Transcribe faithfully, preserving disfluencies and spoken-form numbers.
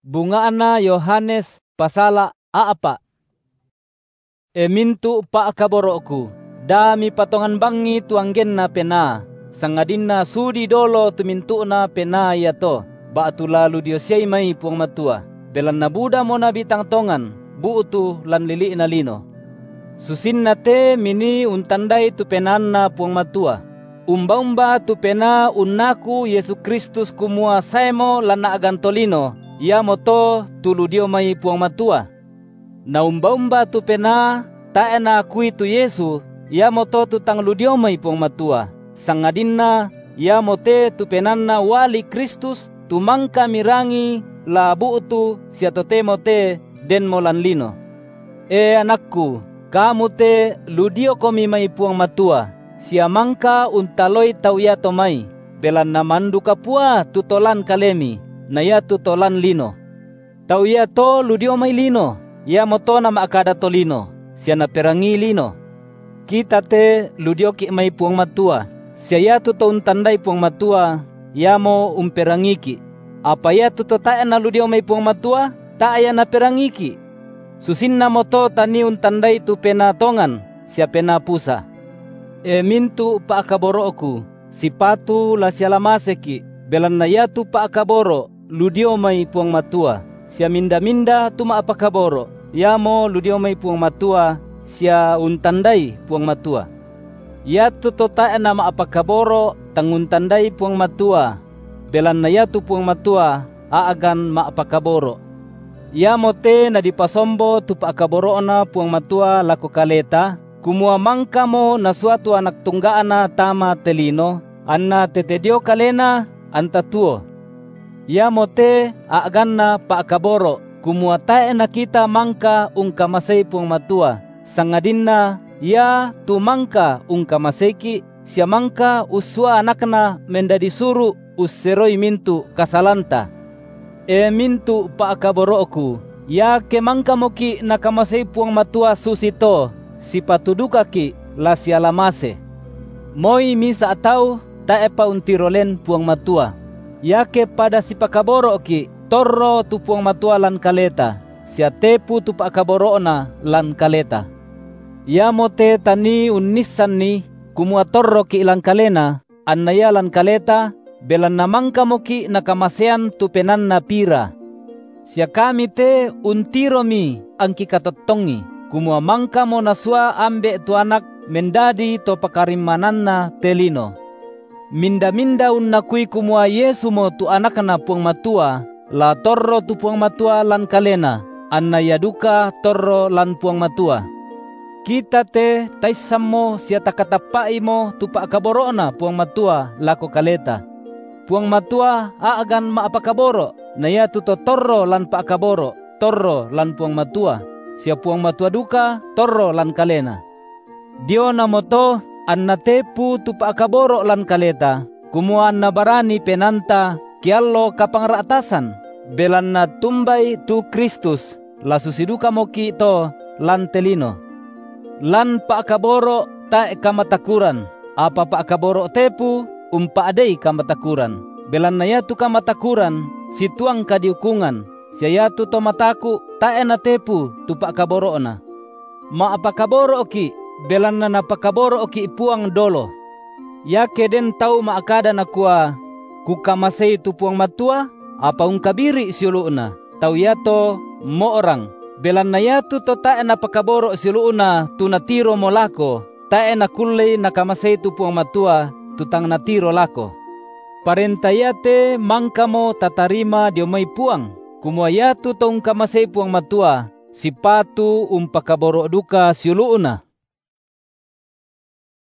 Bungaana Yohanes pasala aapa. E mintu pa kaborokku, dami patongan bangi tuanggen na pena, sangadinna sudi dolo tumintu na pena yato, baatu lalu dio siyay may puang matua, belan na buda mo na bitang tongan, buutu lan lili na lino. Susin na te mini untandai tu penan na puang matua. Umba-umba tu pena unnaku Yesu Kristus kumua saemo lan na agantolino, ia moto tulu dio may puang matua. Na umba-umba tu pena tae na kui tu Yesu, ia moto tu tanglu dio may puang matua. Sangadinna ia mote tu penan na wali Kristus tumangka mirangi labu tu siatote mote den molan lino. E anakku, kamu te ludio komi may puang matua. Siamangka untaloi tauya tomai, belan na manduka pua tutolan kalemi, na ya tutolan lino. Tauya to ludio may lino, ya moto na maakada to lino, siya na perangi lino. Kita te ludio ki may puang matua, siya ya tuto untandai puang matua, ya mo umperangiki. Apa ya tuto tae na ludio may puang matua, tae na perangiki. Susin na moto tani untandai tu pena tongan, siya pena pusa. E mintu pa akaborokku, sipatu la sialamaseki, belan na yatu pa akaboro, ludio may puang matua, siya minda-minda tuma apakaboro, yamo ludio may puang matua, siya untandai puang matua. Yatu totae na maapakaboro, tanguntandai puang matua, belan na yatu puang matua, aagan maapakaboro. Yamo te na dipasombo tu pa akaboro na puang matua lako kaleta, kumua mangka mo na suatu anak tunggaan na tama telino, anna tetedio kalena antatuo. Ya mote aagan na paakaboro, kumua tae na kita mangka ungkamasay puang matua, sangadin na ya tumangka ungkamasayki, siya mangka uswa anak na mendadisuru usseroy mintu kasalanta. E mintu paakaboroku, ya kemangka moki nakamasay puang matua susito, si patuduka ki la sialamase. Moi misa atau tae pa untirolen puang matua. Yake pada si pakaboro ki torro tu puang matua lan kaleta. Sia tepu tu pakaboro na lan kaleta. Ya mote tani unnisan ni kumua torro ki lan kalena. Annaya lan kaleta belan namangka moki nakamasean tu penan na pira. Sia kami te untiro mi angki katotongi. Kumua mangka mo nasua ambe tu anak mendadi to pakarimanan na telino. Minda-minda unnakui kumua Yesu mo tu anak na puang matua, la torro tu puang matua lan kalena, anna yaduka torro lan puang matua. Kita te taisam mo siya takatapai mo tu paakaboro na puang matua lako kaleta. Puang matua aagan maapakaboro, na ya tu torro lan paakaboro, torro lan puang matua. Siya puang matua duka, torro lan kalena. Dio na moto, anna tepu tu paakaboro lan kaleta, kumuan na barani penanta, kiallo kapangratasan, belan na tumbay tu Kristus, la susiduka moki to lan telino. Lan paakaboro tae kamatakuran, apa paakaboro tepu, umpaadei kamatakuran, belan na yatu kamatakuran, situang kadiukungan, siya yatu to mataku tae na tepu tu pakaboro na. Maapakaboro ki belan na napakaboro ki puang dolo. Yake den tau maakada na kuwa kukamasay tu puang matua apa ungkabiri siulu na. Tau yato mo orang belan na yatu to tae na pakaboro siulu na tu natiro mo lako tae na kulay nakamasay tu puang matua tutang natiro lako. Parentayate mangka mo tatarima dio may puang. Kumua yatu tong kamasay puang matua, sipatu umpakaboro duka siuluuna.